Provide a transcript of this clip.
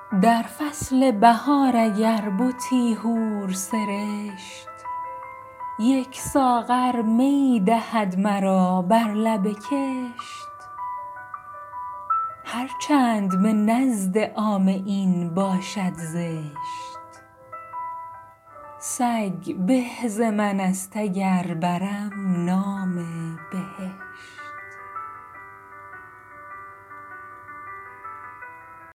در فصل بهار اگر بتی حور سرشت، یک ساغر می دهد مرا بر لب کشت. هرچند به نزد عامه این باشد زشت، سگ به ز من است اگر برم نام بهشت.